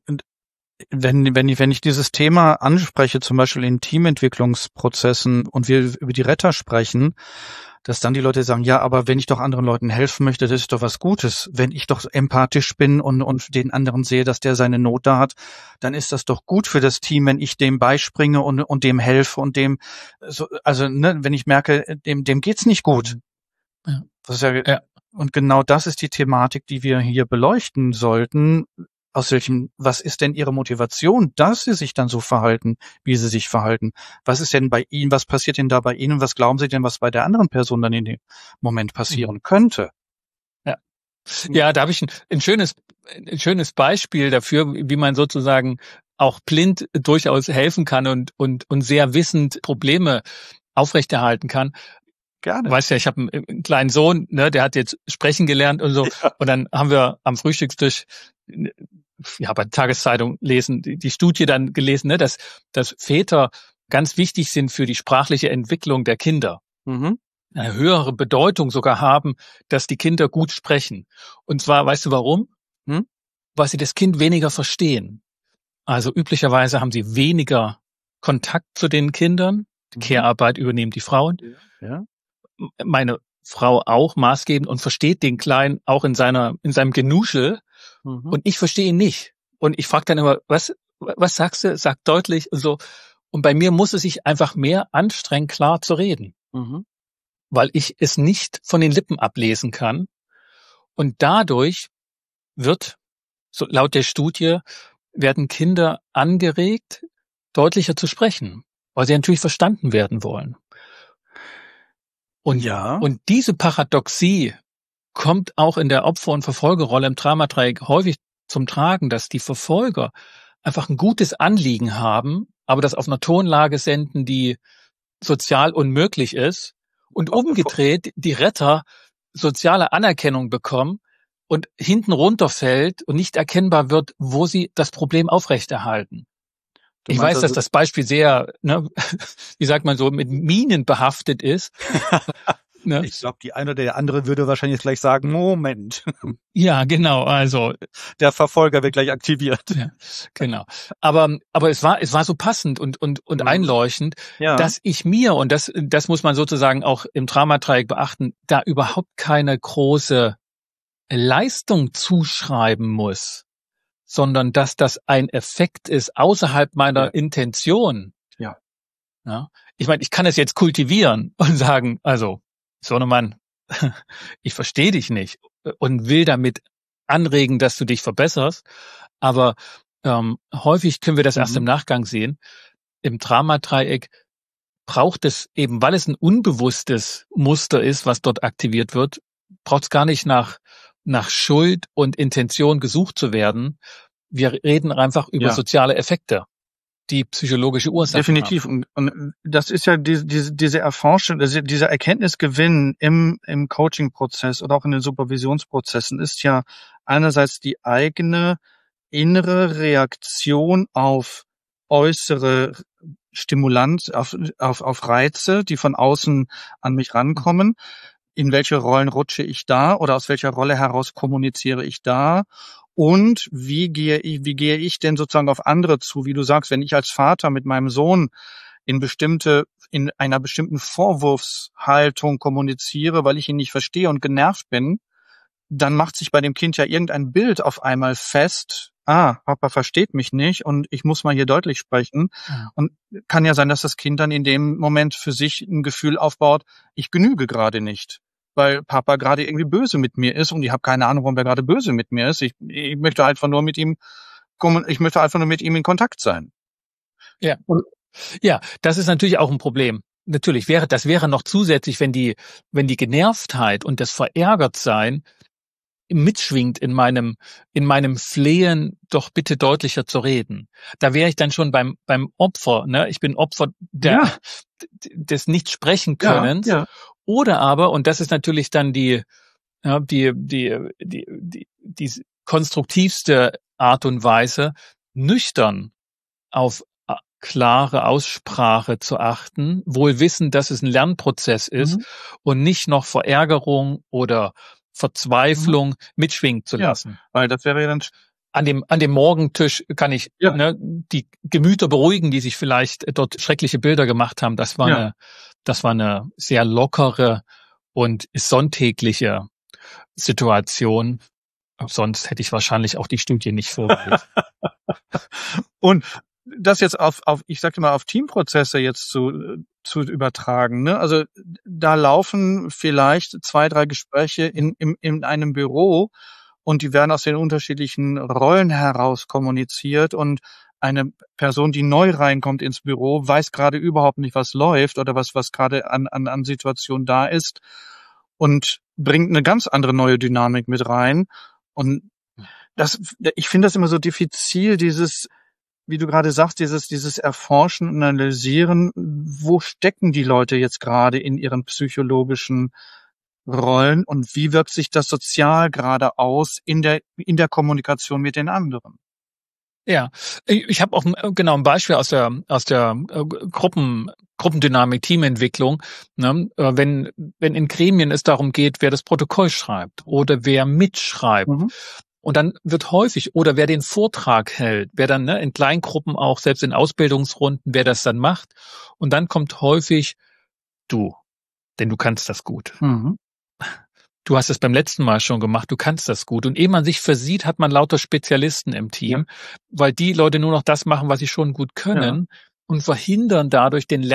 wenn ich dieses Thema anspreche, zum Beispiel in Teamentwicklungsprozessen und wir über die Retter sprechen, dass dann die Leute sagen, ja, aber wenn ich doch anderen Leuten helfen möchte, das ist doch was Gutes. Wenn ich doch empathisch bin und den anderen sehe, dass der seine Not da hat, dann ist das doch gut für das Team, wenn ich dem beispringe und dem helfe und dem, wenn ich merke, dem geht's nicht gut. Ja. Das ist und genau das ist die Thematik, die wir hier beleuchten sollten. Was ist denn Ihre Motivation, dass Sie sich dann so verhalten, wie Sie sich verhalten? Was ist denn bei Ihnen, was passiert denn da bei Ihnen? Was glauben Sie denn, was bei der anderen Person dann in dem Moment passieren könnte? Ja, da habe ich ein schönes Beispiel dafür, wie man sozusagen auch blind durchaus helfen kann und sehr wissend Probleme aufrechterhalten kann. Gerne. Weißt ja, ich habe einen kleinen Sohn, ne, der hat jetzt sprechen gelernt und so. Ja. Und dann haben wir am Frühstückstisch bei der Tageszeitung lesen, die Studie dann gelesen, ne, dass Väter ganz wichtig sind für die sprachliche Entwicklung der Kinder. Eine höhere Bedeutung sogar haben, dass die Kinder gut sprechen. Und zwar, weißt du warum? Weil sie das Kind weniger verstehen. Also üblicherweise haben sie weniger Kontakt zu den Kindern. Die Care-Arbeit übernehmen die Frauen. Ja. Meine Frau auch maßgebend und versteht den Kleinen auch in seinem Genuschel. Und ich verstehe ihn nicht. Und ich frage dann immer, was sagst du? Sag deutlich und so. Und bei mir muss es sich einfach mehr anstrengen, klar zu reden. Weil ich es nicht von den Lippen ablesen kann. Und dadurch so laut der Studie, werden Kinder angeregt, deutlicher zu sprechen, weil sie natürlich verstanden werden wollen. Und diese Paradoxie kommt auch in der Opfer- und Verfolgerrolle im Dramadreieck häufig zum Tragen, dass die Verfolger einfach ein gutes Anliegen haben, aber das auf einer Tonlage senden, die sozial unmöglich ist, und umgedreht die Retter soziale Anerkennung bekommen und hinten runterfällt und nicht erkennbar wird, wo sie das Problem aufrechterhalten. Ich weiß, dass das Beispiel sehr, wie sagt man so, mit Minen behaftet ist. Ne? Ich glaube, die eine oder der andere würde wahrscheinlich gleich sagen, Moment. Ja, genau, also. Der Verfolger wird gleich aktiviert. Ja, genau. Aber es war so passend und einleuchtend, dass ich mir, und das muss man sozusagen auch im Dramadreieck beachten, da überhaupt keine große Leistung zuschreiben muss, sondern dass das ein Effekt ist außerhalb meiner Intention. Ja. Ich meine, ich kann es jetzt kultivieren und sagen, also, Sohnemann, ich verstehe dich nicht und will damit anregen, dass du dich verbesserst. Aber häufig können wir das erst im Nachgang sehen. Im Dramadreieck braucht es eben, weil es ein unbewusstes Muster ist, was dort aktiviert wird, braucht es gar nicht nach nach Schuld und Intention gesucht zu werden. Wir reden einfach über soziale Effekte, die psychologische Ursachen Definitiv. haben. Und das ist ja diese Erforschung, dieser Erkenntnisgewinn im Coaching-Prozess oder auch in den Supervisionsprozessen ist ja einerseits die eigene innere Reaktion auf äußere Stimulanz, auf Reize, die von außen an mich rankommen. In welche Rollen rutsche ich da oder aus welcher Rolle heraus kommuniziere ich da? Und wie gehe ich denn sozusagen auf andere zu? Wie du sagst, wenn ich als Vater mit meinem Sohn in einer bestimmten Vorwurfshaltung kommuniziere, weil ich ihn nicht verstehe und genervt bin, dann macht sich bei dem Kind ja irgendein Bild auf einmal fest. Papa versteht mich nicht und ich muss mal hier deutlich sprechen. Ja. Und kann ja sein, dass das Kind dann in dem Moment für sich ein Gefühl aufbaut, ich genüge gerade nicht, weil Papa gerade irgendwie böse mit mir ist und ich habe keine Ahnung, warum er gerade böse mit mir ist. Ich möchte einfach nur mit ihm in Kontakt sein. Ja. Ja, das ist natürlich auch ein Problem. Natürlich das wäre noch zusätzlich, wenn die Genervtheit und das Verärgertsein mitschwingt in meinem Flehen, doch bitte deutlicher zu reden. Da wäre ich dann schon beim Opfer, ne? Ich bin Opfer des Nicht-Sprechen-Könnens. Ja. Oder aber, und das ist natürlich dann die konstruktivste Art und Weise, nüchtern auf klare Aussprache zu achten, wohl wissend, dass es ein Lernprozess ist und nicht noch Verärgerung oder Verzweiflung mitschwingen zu lassen. Ja, weil das wäre ja dann an dem Morgentisch kann ich die Gemüter beruhigen, die sich vielleicht dort schreckliche Bilder gemacht haben. Das war eine sehr lockere und sonntägliche Situation. Sonst hätte ich wahrscheinlich auch die Studie nicht vorgelegt. Und das jetzt ich sagte mal, auf Teamprozesse jetzt zu übertragen, ne? Also da laufen vielleicht 2, 3 Gespräche in einem Büro und die werden aus den unterschiedlichen Rollen heraus kommuniziert und eine Person, die neu reinkommt ins Büro, weiß gerade überhaupt nicht, was läuft oder was gerade an Situation da ist und bringt eine ganz andere neue Dynamik mit rein. Und ich finde das immer so diffizil, wie du gerade sagst, dieses Erforschen und Analysieren, wo stecken die Leute jetzt gerade in ihren psychologischen Rollen und wie wirkt sich das sozial gerade aus in der Kommunikation mit den anderen? Ja, ich habe auch ein Beispiel aus der Gruppendynamik, Teamentwicklung. Ne? Wenn in Gremien es darum geht, wer das Protokoll schreibt oder wer mitschreibt. Und dann wird häufig, oder wer den Vortrag hält, wer dann in Kleingruppen auch, selbst in Ausbildungsrunden, wer das dann macht. Und dann kommt häufig du, denn du kannst das gut. Du hast es beim letzten Mal schon gemacht, du kannst das gut. Und ehe man sich versieht, hat man lauter Spezialisten im Team, weil die Leute nur noch das machen, was sie schon gut können und verhindern dadurch den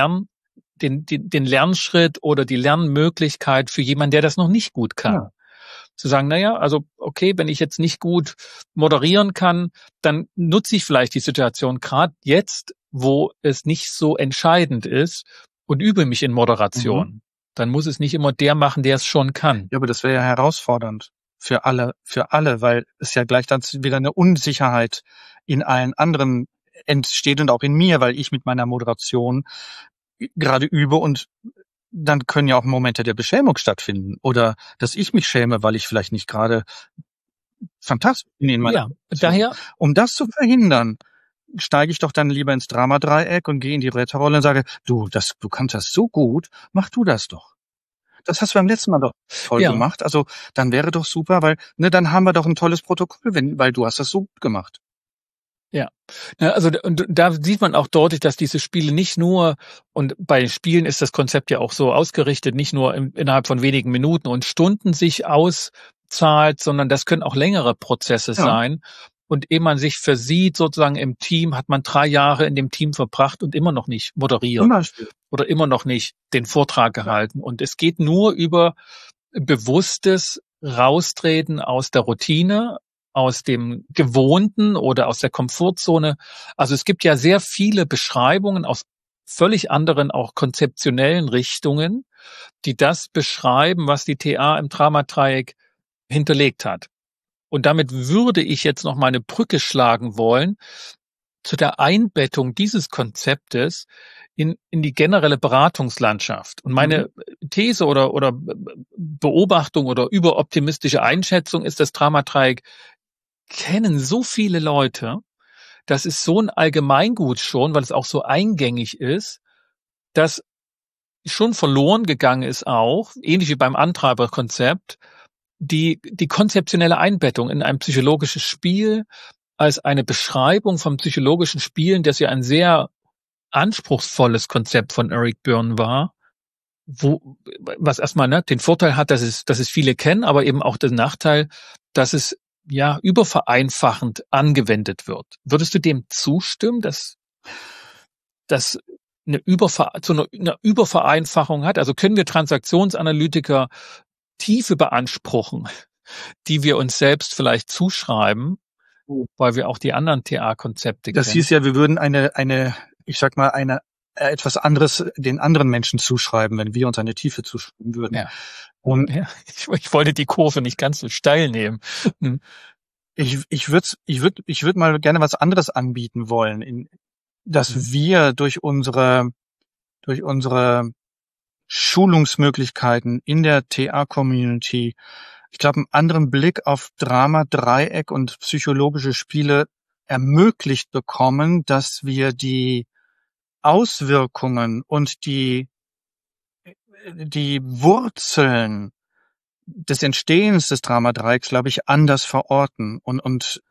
Lernschritt oder die Lernmöglichkeit für jemanden, der das noch nicht gut kann. Ja. Zu sagen, also okay, wenn ich jetzt nicht gut moderieren kann, dann nutze ich vielleicht die Situation gerade jetzt, wo es nicht so entscheidend ist und übe mich in Moderation. Dann muss es nicht immer der machen, der es schon kann. Ja, aber das wäre ja herausfordernd für alle, weil es ja gleich dann wieder eine Unsicherheit in allen anderen entsteht und auch in mir, weil ich mit meiner Moderation gerade übe und dann können ja auch Momente der Beschämung stattfinden oder dass ich mich schäme, weil ich vielleicht nicht gerade fantastisch bin in meiner daher, um das zu verhindern, steige ich doch dann lieber ins Dramadreieck und gehe in die Retterrolle und sage, du kannst das so gut, mach du das doch. Das hast du beim letzten Mal doch toll gemacht. Also dann wäre doch super, weil dann haben wir doch ein tolles Protokoll, weil du hast das so gut gemacht. Ja, also und da sieht man auch deutlich, dass diese Spiele nicht nur, und bei Spielen ist das Konzept ja auch so ausgerichtet, nicht nur innerhalb von wenigen Minuten und Stunden sich auszahlt, sondern das können auch längere Prozesse sein. Und ehe man sich versieht, sozusagen im Team, hat man 3 Jahre in dem Team verbracht und immer noch nicht moderiert oder immer noch nicht den Vortrag gehalten. Und es geht nur über bewusstes Raustreten aus der Routine, aus dem Gewohnten oder aus der Komfortzone. Also es gibt ja sehr viele Beschreibungen aus völlig anderen, auch konzeptionellen Richtungen, die das beschreiben, was die TA im Dramadreieck hinterlegt hat. Und damit würde ich jetzt noch mal eine Brücke schlagen wollen zu der Einbettung dieses Konzeptes in die generelle Beratungslandschaft. Und meine These oder Beobachtung oder überoptimistische Einschätzung ist, das Dramadreieck kennen so viele Leute, das ist so ein Allgemeingut schon, weil es auch so eingängig ist, dass schon verloren gegangen ist auch, ähnlich wie beim Antreiberkonzept, die konzeptionelle Einbettung in ein psychologisches Spiel als eine Beschreibung vom psychologischen Spielen, das ja ein sehr anspruchsvolles Konzept von Eric Byrne war, was erstmal den Vorteil hat, dass es viele kennen, aber eben auch den Nachteil, dass es ja übervereinfachend angewendet wird. Würdest du dem zustimmen, dass eine Übervereinfachung hat? Also können wir Transaktionsanalytiker Tiefe beanspruchen, die wir uns selbst vielleicht zuschreiben, weil wir auch die anderen TA-Konzepte kennen? Das hieß ja, wir würden etwas anderes den anderen Menschen zuschreiben, wenn wir uns eine Tiefe zuschreiben würden. Ja. Und ja, ich wollte die Kurve nicht ganz so steil nehmen. Ich würd mal gerne was anderes anbieten wollen, dass wir durch unsere Schulungsmöglichkeiten in der TA-Community, ich glaube, einen anderen Blick auf Drama, Dreieck und psychologische Spiele ermöglicht bekommen, dass wir die Auswirkungen und die Wurzeln des Entstehens des Dramadreiecks, glaube ich, anders verorten und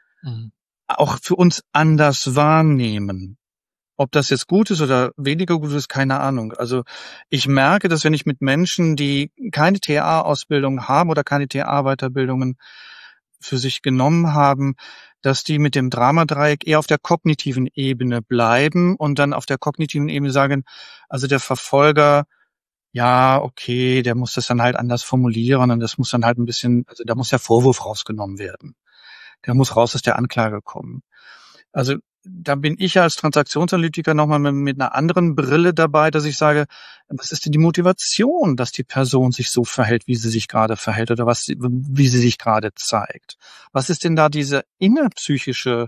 auch für uns anders wahrnehmen. Ob das jetzt gut ist oder weniger gut ist, keine Ahnung. Also ich merke, dass wenn ich mit Menschen, die keine TA-Ausbildung haben oder keine TA-Weiterbildungen für sich genommen haben, dass die mit dem Dramadreieck eher auf der kognitiven Ebene bleiben und dann auf der kognitiven Ebene sagen, also der Verfolger, ja, okay, der muss das dann halt anders formulieren und das muss dann halt ein bisschen, also da muss der Vorwurf rausgenommen werden. Der muss raus aus der Anklage kommen. Also da bin ich als Transaktionsanalytiker nochmal mit einer anderen Brille dabei, dass ich sage, was ist denn die Motivation, dass die Person sich so verhält, wie sie sich gerade verhält oder wie sie sich gerade zeigt? Was ist denn da diese innerpsychische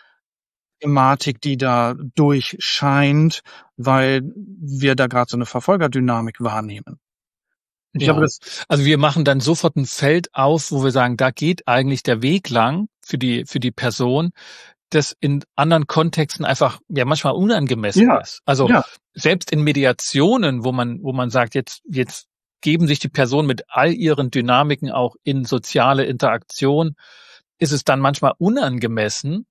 Thematik, die da durchscheint, weil wir da gerade so eine Verfolgerdynamik wahrnehmen? Ich glaube, also wir machen dann sofort ein Feld auf, wo wir sagen, da geht eigentlich der Weg lang für die Person, das in anderen Kontexten einfach ja manchmal unangemessen ist. Also selbst in Mediationen, wo man sagt, jetzt geben sich die Personen mit all ihren Dynamiken auch in soziale Interaktion, ist es dann manchmal unangemessen,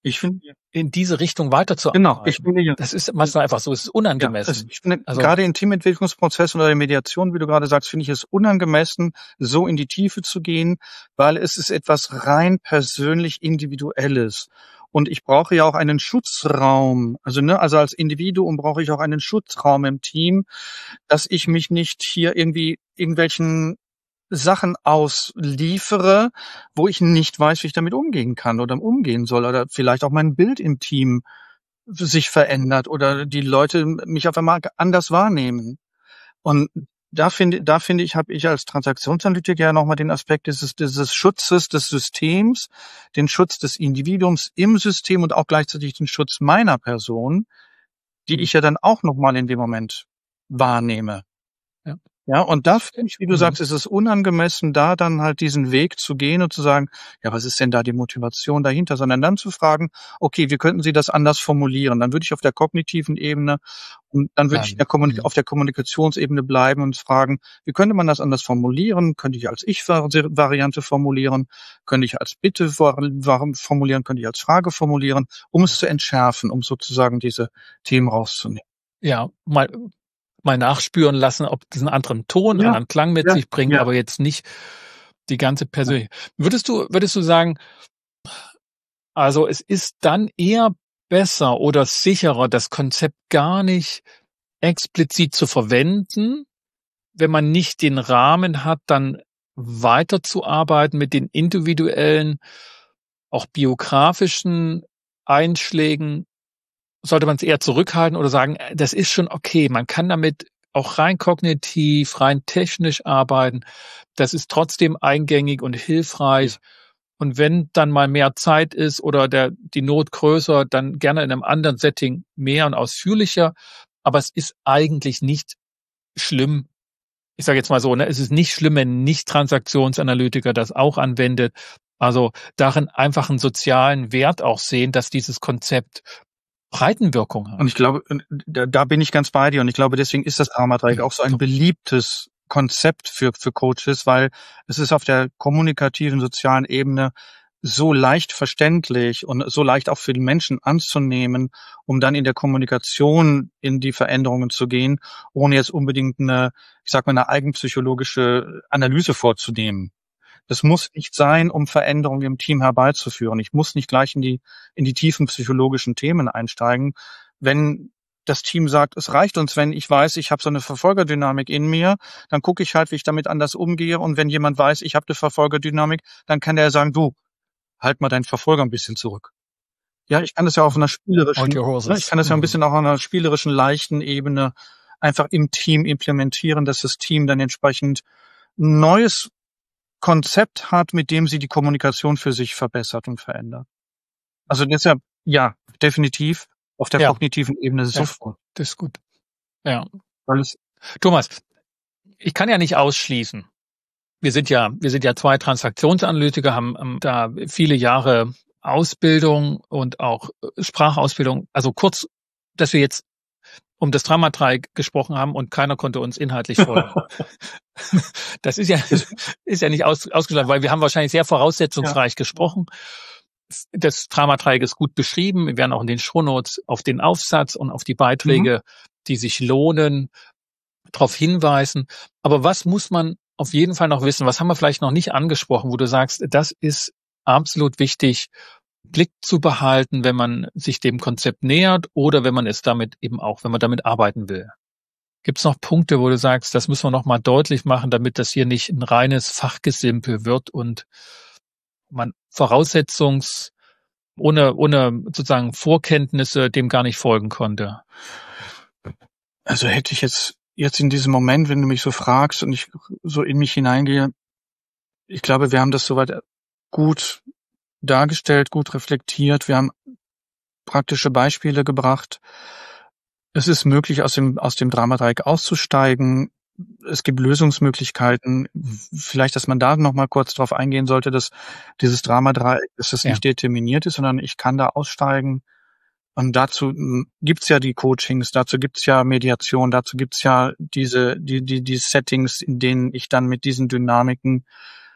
in diese Richtung weiterzuarbeiten. Genau, ich finde, das ist manchmal einfach so, es ist unangemessen. Ich finde, gerade im Teamentwicklungsprozess oder in Mediation, wie du gerade sagst, finde ich es unangemessen, so in die Tiefe zu gehen, weil es ist etwas rein persönlich Individuelles. Und ich brauche ja auch einen Schutzraum. Also als Individuum brauche ich auch einen Schutzraum im Team, dass ich mich nicht hier irgendwie irgendwelchen Sachen ausliefere, wo ich nicht weiß, wie ich damit umgehen kann oder umgehen soll oder vielleicht auch mein Bild im Team sich verändert oder die Leute mich auf einmal anders wahrnehmen. Und da finde ich, habe ich als Transaktionsanalytiker ja nochmal den Aspekt dieses Schutzes des Systems, den Schutz des Individuums im System und auch gleichzeitig den Schutz meiner Person, die ich ja dann auch nochmal in dem Moment wahrnehme. Ja, und da finde ich, wie du sagst, ist es unangemessen, da dann halt diesen Weg zu gehen und zu sagen, ja, was ist denn da die Motivation dahinter? Sondern dann zu fragen, okay, wie könnten Sie das anders formulieren? Dann würde ich auf der kognitiven Ebene und dann würde ich auf der Kommunikationsebene bleiben und fragen, wie könnte man das anders formulieren? Könnte ich als Ich-Variante formulieren? Könnte ich als Bitte formulieren? Könnte ich als Frage formulieren? Um es zu entschärfen, um sozusagen diese Themen rauszunehmen. Ja, mal nachspüren lassen, ob diesen anderen Ton, anderen Klang mit sich bringt, aber jetzt nicht die ganze Persönlichkeit. Würdest du sagen, also es ist dann eher besser oder sicherer, das Konzept gar nicht explizit zu verwenden, wenn man nicht den Rahmen hat, dann weiterzuarbeiten mit den individuellen, auch biografischen Einschlägen? Sollte man es eher zurückhalten oder sagen, das ist schon okay, man kann damit auch rein kognitiv, rein technisch arbeiten. Das ist trotzdem eingängig und hilfreich. Und wenn dann mal mehr Zeit ist oder die Not größer, dann gerne in einem anderen Setting mehr und ausführlicher. Aber es ist eigentlich nicht schlimm. Ich sage jetzt mal so, es ist nicht schlimm, wenn ein Nicht-Transaktionsanalytiker das auch anwendet. Also darin einfach einen sozialen Wert auch sehen, dass dieses Konzept Breitenwirkung hat. Und ich glaube, da bin ich ganz bei dir. Und ich glaube, deswegen ist das Drama-Dreieck auch so ein beliebtes Konzept für Coaches, weil es ist auf der kommunikativen, sozialen Ebene so leicht verständlich und so leicht auch für den Menschen anzunehmen, um dann in der Kommunikation in die Veränderungen zu gehen, ohne jetzt unbedingt eine eigenpsychologische Analyse vorzunehmen. Das muss nicht sein, um Veränderungen im Team herbeizuführen. Ich muss nicht gleich in die tiefen psychologischen Themen einsteigen. Wenn das Team sagt, es reicht uns, wenn ich weiß, ich habe so eine Verfolgerdynamik in mir, dann gucke ich halt, wie ich damit anders umgehe. Und wenn jemand weiß, ich habe eine Verfolgerdynamik, dann kann der sagen, du, halt mal deinen Verfolger ein bisschen zurück. Ja, ich kann das ja auf einer spielerischen, ich kann das ja ein bisschen auch auf einer spielerischen, leichten Ebene einfach im Team implementieren, dass das Team dann entsprechend ein neues Konzept hat, mit dem sie die Kommunikation für sich verbessert und verändert. Also deshalb, ja, definitiv auf der kognitiven Ebene sofort. Das ist gut. Ja. Thomas, ich kann ja nicht ausschließen. Wir sind ja 2 Transaktionsanalytiker, haben da viele Jahre Ausbildung und auch Sprachausbildung. Also kurz, dass wir jetzt um das Dramadreieck gesprochen haben und keiner konnte uns inhaltlich folgen. Das ist ja nicht ausgeschlossen, weil wir haben wahrscheinlich sehr voraussetzungsreich gesprochen. Das Dramadreieck ist gut beschrieben. Wir werden auch in den Shownotes auf den Aufsatz und auf die Beiträge, die sich lohnen, darauf hinweisen. Aber was muss man auf jeden Fall noch wissen? Was haben wir vielleicht noch nicht angesprochen, wo du sagst, das ist absolut wichtig, Blick zu behalten, wenn man sich dem Konzept nähert oder wenn man es damit eben auch, wenn man damit arbeiten will? Gibt es noch Punkte, wo du sagst, das müssen wir noch mal deutlich machen, damit das hier nicht ein reines Fachgesimpel wird und man ohne sozusagen Vorkenntnisse dem gar nicht folgen konnte? Also hätte ich jetzt in diesem Moment, wenn du mich so fragst und ich so in mich hineingehe, ich glaube, wir haben das soweit gut dargestellt, gut reflektiert. Wir haben praktische Beispiele gebracht. Es ist möglich, aus dem Dramadreieck auszusteigen. Es gibt Lösungsmöglichkeiten. Vielleicht, dass man da noch mal kurz drauf eingehen sollte, dass dieses Dramadreieck, dass das nicht determiniert ist, sondern ich kann da aussteigen. Und dazu gibt's ja die Coachings, dazu gibt's ja Mediation, dazu gibt's ja die Settings, in denen ich dann mit diesen Dynamiken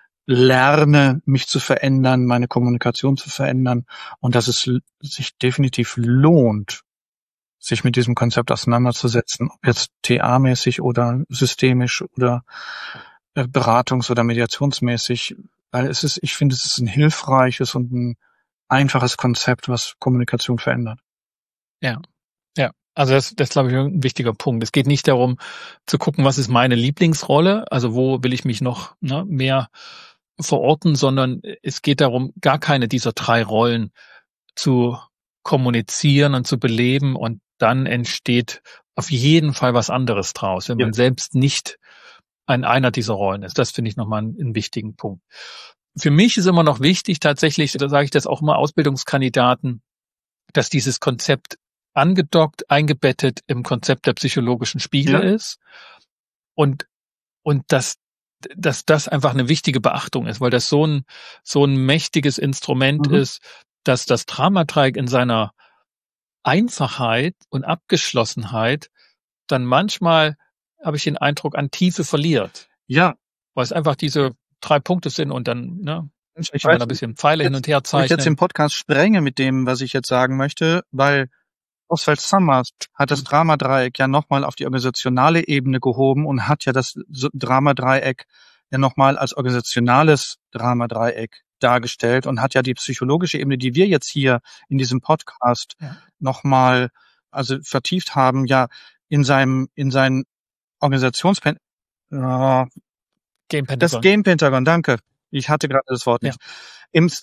lerne, mich zu verändern, meine Kommunikation zu verändern und dass es sich definitiv lohnt, sich mit diesem Konzept auseinanderzusetzen, ob jetzt TA-mäßig oder systemisch oder beratungs- oder mediationsmäßig, weil ich finde, es ist ein hilfreiches und ein einfaches Konzept, was Kommunikation verändert. Ja. Also das glaube ich ein wichtiger Punkt. Es geht nicht darum zu gucken, was ist meine Lieblingsrolle, also wo will ich mich noch mehr verorten, sondern es geht darum, gar keine dieser 3 Rollen zu kommunizieren und zu beleben und dann entsteht auf jeden Fall was anderes draus, wenn man selbst nicht einer dieser Rollen ist. Das finde ich nochmal einen wichtigen Punkt. Für mich ist immer noch wichtig, tatsächlich, da sage ich das auch immer Ausbildungskandidaten, dass dieses Konzept angedockt, eingebettet im Konzept der psychologischen Spiele ist und dass das einfach eine wichtige Beachtung ist, weil das so ein mächtiges Instrument ist, dass das Dramadreieck in seiner Einfachheit und Abgeschlossenheit dann manchmal, habe ich den Eindruck, an Tiefe verliert. Ja. Weil es einfach diese 3 Punkte sind und dann, kann man ein bisschen Pfeile hin und her zeichnen. Ich jetzt den Podcast sprenge mit dem, was ich jetzt sagen möchte, weil Oswald Summers hat das Dramadreieck ja nochmal auf die organisationale Ebene gehoben und hat ja das Dramadreieck ja nochmal als organisationales Dramadreieck dargestellt und hat ja die psychologische Ebene, die wir jetzt hier in diesem Podcast nochmal vertieft haben, ja in seinen das Game Pentagon, danke. Ich hatte gerade das Wort nicht.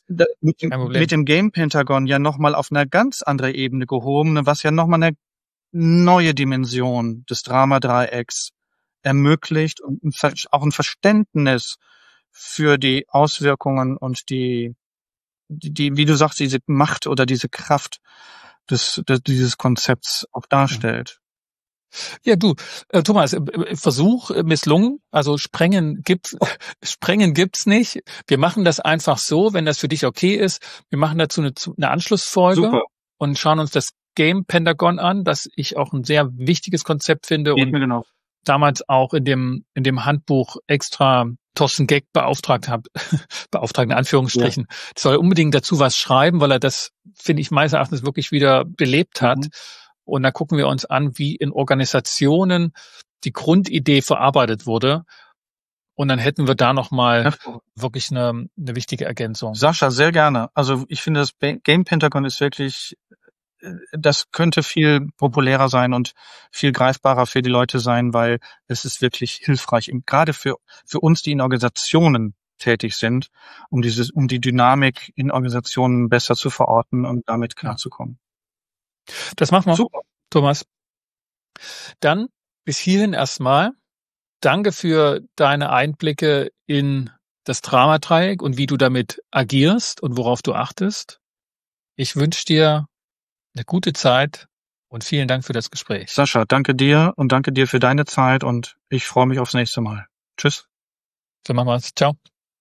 Mit dem Game Pentagon ja nochmal auf einer ganz andere Ebene gehoben, was ja nochmal eine neue Dimension des Dramadreiecks ermöglicht und auch ein Verständnis für die Auswirkungen und die, wie du sagst, diese Macht oder diese Kraft dieses Konzepts auch darstellt. Ja, du, Thomas, Versuch misslungen. Also Sprengen gibt's nicht. Wir machen das einfach so, wenn das für dich okay ist. Wir machen dazu eine Anschlussfolge. Super. Und schauen uns das Game Pentagon an, das ich auch ein sehr wichtiges Konzept finde. Geht und mir genau. Damals auch in dem Handbuch extra Thorsten Geck beauftragt in Anführungsstrichen, ja. Soll unbedingt dazu was schreiben, weil er das, finde ich, meines Erachtens wirklich wieder belebt hat. Mhm. Und da gucken wir uns an, wie in Organisationen die Grundidee verarbeitet wurde. Und dann hätten wir da nochmal wirklich eine wichtige Ergänzung. Sascha, sehr gerne. Also ich finde, das Game Pentagon ist wirklich, das könnte viel populärer sein und viel greifbarer für die Leute sein, weil es ist wirklich hilfreich, gerade für uns, die in Organisationen tätig sind, um die Dynamik in Organisationen besser zu verorten und damit klarzukommen. Das machen wir. Super. Thomas. Dann bis hierhin erstmal. Danke für deine Einblicke in das Dramadreieck und wie du damit agierst und worauf du achtest. Ich wünsche dir eine gute Zeit und vielen Dank für das Gespräch. Sascha, danke dir und danke dir für deine Zeit und ich freue mich aufs nächste Mal. Tschüss. So machen wir's. Ciao.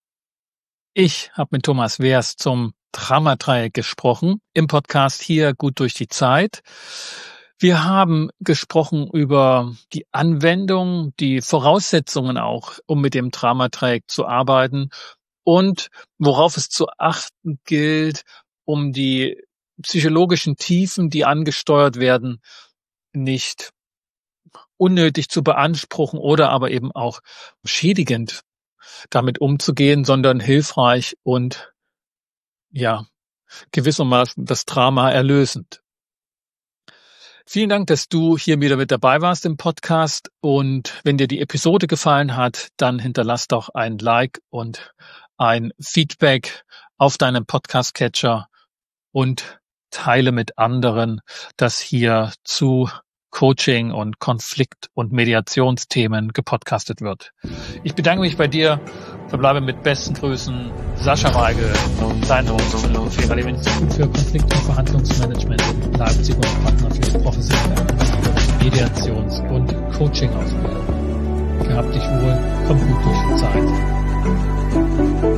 Ich habe mit Thomas Wehrs zum Dramadreieck gesprochen im Podcast hier Gut durch die Zeit. Wir haben gesprochen über die Anwendung, die Voraussetzungen auch, um mit dem Dramadreieck zu arbeiten und worauf es zu achten gilt, um die psychologischen Tiefen, die angesteuert werden, nicht unnötig zu beanspruchen oder aber eben auch schädigend damit umzugehen, sondern hilfreich und ja, gewissermaßen das Drama erlösend. Vielen Dank, dass du hier wieder mit dabei warst im Podcast und wenn dir die Episode gefallen hat, dann hinterlass doch ein Like und ein Feedback auf deinem Podcast-Catcher und teile mit anderen, dass hier zu Coaching und Konflikt- und Mediationsthemen gepodcastet wird. Ich bedanke mich bei dir, verbleibe mit besten Grüßen, Sascha Weigel, dein Host von dem Federer Institut für Konflikt- und Verhandlungsmanagement in Leipzig und Partner für professionelle Mediations- und Coaching-Ausbildung. Gehabt dich wohl, komm gut durch die Zeit.